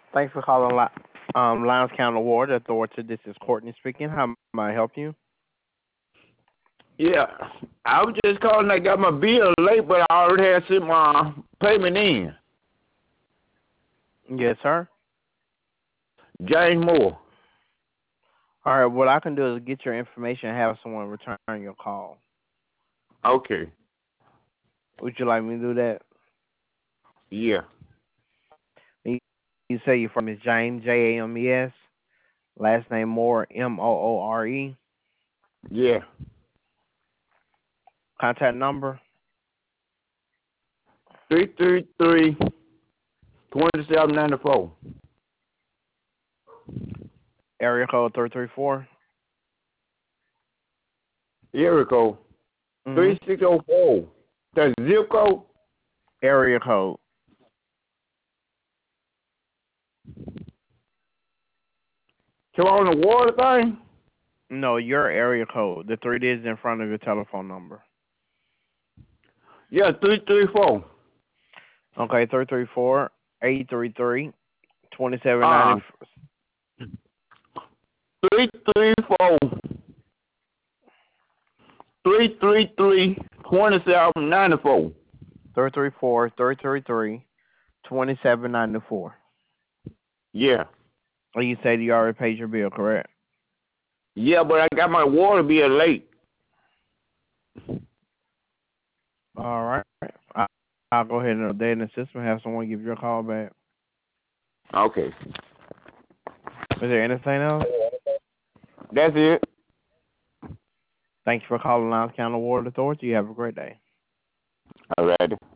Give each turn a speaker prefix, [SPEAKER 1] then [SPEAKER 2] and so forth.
[SPEAKER 1] Thanks for calling Lowndes County Water Authority. This is Courtney speaking. How may I help you?
[SPEAKER 2] Yeah, I was just calling. I got my bill late, but I already had sent my payment in.
[SPEAKER 1] Yes, sir.
[SPEAKER 2] James Moore.
[SPEAKER 1] All right. What I can do is get your information and have someone return your call.
[SPEAKER 2] Okay.
[SPEAKER 1] Would you like me to do that?
[SPEAKER 2] Yeah.
[SPEAKER 1] You say your first name is James, James. Last name Moore, Moore.
[SPEAKER 2] Yeah.
[SPEAKER 1] Contact number,
[SPEAKER 2] 333-2794.
[SPEAKER 1] area code 334.
[SPEAKER 2] Area code
[SPEAKER 1] Mm-hmm.
[SPEAKER 2] 3604. That's zip code.
[SPEAKER 1] Area code.
[SPEAKER 2] So on the water thing?
[SPEAKER 1] No, your area code. The 3 digits in front of your telephone number.
[SPEAKER 2] Yeah, 334.
[SPEAKER 1] Okay, 334-833-2790.
[SPEAKER 2] 334 333-2794.
[SPEAKER 1] 334-333-2794.
[SPEAKER 2] Yeah.
[SPEAKER 1] Oh, you said you already paid your bill, correct?
[SPEAKER 2] Yeah, but I got my water bill late.
[SPEAKER 1] All right. I'll go ahead and update in the system and have someone give you a call back.
[SPEAKER 2] Okay.
[SPEAKER 1] Is there anything else?
[SPEAKER 2] That's it.
[SPEAKER 1] Thank you for calling Lowndes County Water Authority. You have a great day.
[SPEAKER 2] All right.